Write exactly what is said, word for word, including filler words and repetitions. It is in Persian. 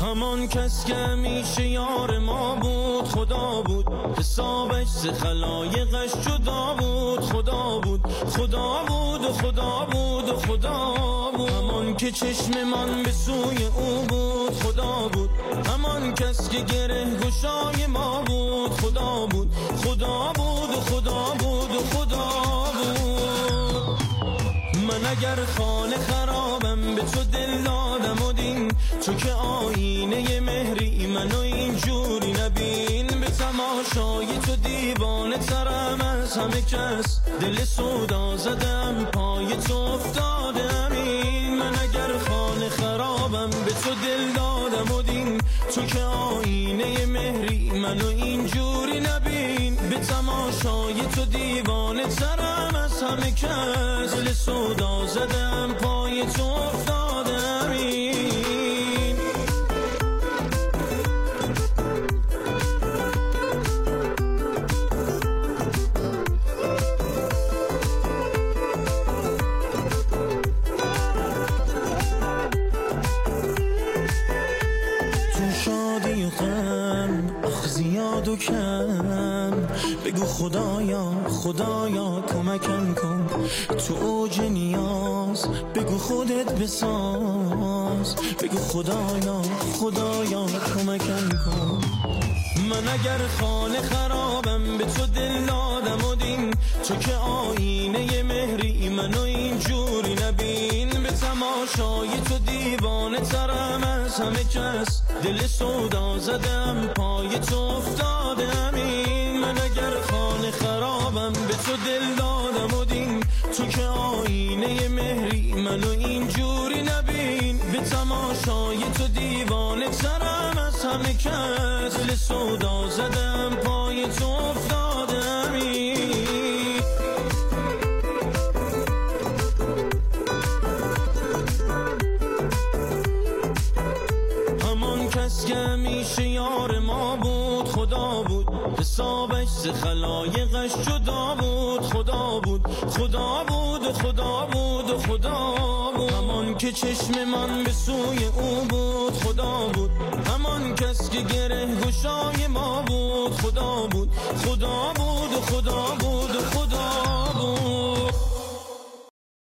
همان کس که همیشه یار ما بود خدا بود، حسابش ز خلایقش جدا بود خدا بود، خدا بود و خدا بود و خدا بود. همان که چشم من به سوی او بود خدا بود، همان کس که گره گشای ما بود خدا بود، خدا بود و خدا بود و خدا بود. من اگر خانه خرابم به تو دل دادم و دین، تو که آینه مهری منو اینجوری نبین. به تماشای تو دیوانه ترم از همه کس، دل سودا زدم پای تو افتادم این. من اگر خانه خرابم به تو دل دادم و دین، تو که آینه مهری منو اینجوری نبین. به تماشای تو دیوانه ترم از همه کس، دل سودا زدم پای تو افتادم این. شادی و غم آخ زیاد و کم، بگو خدایا خدایا کمکم کن. تو اوج نیاز بگو خودت بساز، بگو خدایا خدایا کمکم کن. من اگر خانه خرابم به تو دل دادم و دین، تو که آینه مهری منو اینجوری نبین. به تماشای تو دیوانه ترم از همه کس، دل سودا زدم پای تو افتادم این. من اگر خانه خرابم به تو دل دادم و دین، تو که آینه مهری منو اینجوری نبین. به تماشای تو دیوانه ترم از همه کس، دل سودا زدم پای تو افتادم این. همان کس که همیشه یار ما بود خدا بود، حسابش ز خلایقش جدا بود خدا بود، خدا بود و خدا بود و خدا بود. همان که چشم من به سوی او بود خدا بود، همان کس که گره گشای ما بود خدا بود، خدا بود و خدا بود و خدا